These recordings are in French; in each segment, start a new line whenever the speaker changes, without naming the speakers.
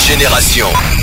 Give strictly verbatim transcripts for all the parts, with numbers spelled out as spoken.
Génération.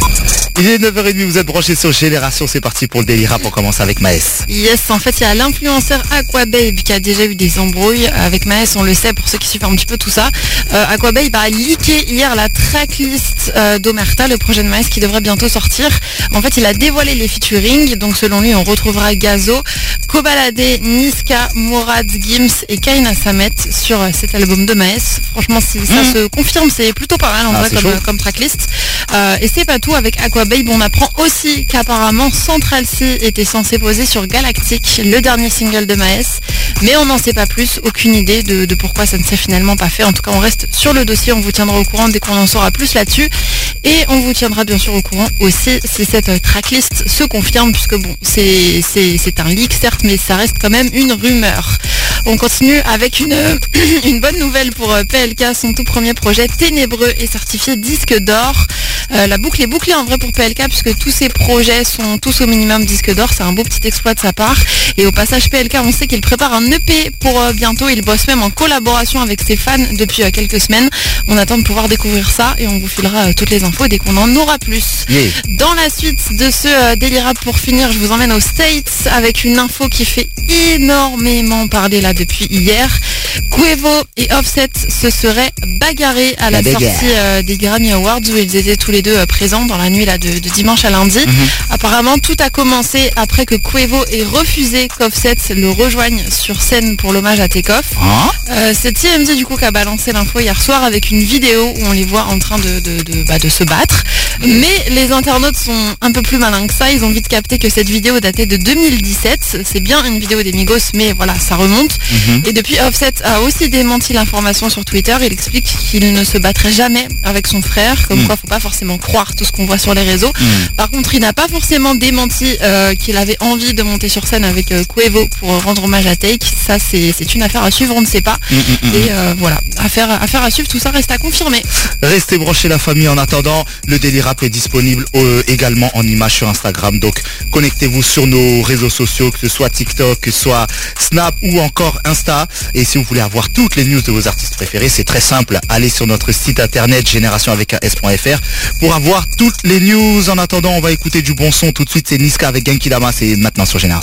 Il est neuf heures trente, vous êtes branchés sur Génération, c'est parti pour le Daily Rap, on commence avec Maes.
Yes, en fait il y a l'influenceur Aquababe qui a déjà eu des embrouilles avec Maes, on le sait pour ceux qui suivent un petit peu tout ça. Euh, Aquababe a leaké hier la tracklist euh, d'Omerta, le projet de Maes qui devrait bientôt sortir. En fait il a dévoilé les featuring, donc selon lui on retrouvera Gazo, Kobalade, Niska, Morad, Gims et Kaina Samet sur euh, cet album de Maes. Franchement si ça mmh. se confirme c'est plutôt pas mal en
ah,
vrai comme, comme tracklist. Euh, et c'est pas tout, avec Aquababe on apprend aussi qu'apparemment Central C était censé poser sur Galactic, le dernier single de Maes, mais on n'en sait pas plus, aucune idée de, de pourquoi ça ne s'est finalement pas fait. En tout cas on reste sur le dossier, on vous tiendra au courant dès qu'on en saura plus là-dessus, et on vous tiendra bien sûr au courant aussi si cette euh, tracklist se confirme, puisque bon c'est, c'est, c'est un leak certes, mais ça reste quand même une rumeur. On continue avec une, une bonne nouvelle pour P L K, son tout premier projet Ténébreux est certifié disque d'or. Euh, la boucle est bouclée en vrai pour P L K puisque tous ses projets sont tous au minimum disque d'or, c'est un beau petit exploit de sa part. Et au passage P L K, on sait qu'il prépare un E P pour euh, bientôt, il bosse même en collaboration avec ses fans depuis euh, quelques semaines. On attend de pouvoir découvrir ça et on vous filera euh, toutes les infos dès qu'on en aura plus.
Yeah.
Dans la suite de ce euh, Daily Rap, pour finir, je vous emmène aux States avec une info qui fait énormément parler là depuis hier. Quavo et Offset se seraient bagarrés à la, la sortie euh, des Grammy Awards où ils étaient tous les deux euh, présents dans la nuit là de, de dimanche à lundi. Mm-hmm. Apparemment tout a commencé après que Quavo ait refusé qu'Offset le rejoigne sur scène pour l'hommage à Takeoff.
Hein
euh, c'est T M Z du coup qui a balancé l'info hier soir avec une vidéo où on les voit en train de, de, de, bah, de se battre. Mais les internautes sont un peu plus malins que ça, ils ont vite capté que cette vidéo datait de deux mille dix-sept. C'est bien une vidéo des Migos, mais voilà, ça remonte. Mm-hmm. Et depuis, Offset a aussi démenti l'information sur Twitter. Il explique qu'il ne se battrait jamais avec son frère, comme mm. quoi faut pas forcément croire tout ce qu'on voit sur les réseaux. Mm. Par contre, il n'a pas forcément démenti euh, qu'il avait envie de monter sur scène avec euh, Quavo pour rendre hommage à Take. Ça, c'est, c'est une affaire à suivre, on ne sait pas. Mm, mm, Et euh, voilà, affaire, affaire à suivre, tout ça reste à confirmer.
Restez branchés la famille, en attendant, le Daily Rap est disponible euh, également en image sur Instagram. Donc, connectez-vous sur nos réseaux sociaux, que ce soit TikTok, que ce soit Snap ou encore Insta. Et si vous voulez avoir toutes les news de vos artistes préférés, c'est très simple. Allez sur notre site internet génération avec un s point f r pour avoir toutes les news. En attendant, on va écouter du bon son tout de suite. C'est Niska avec Genki Dama, c'est maintenant sur Génération.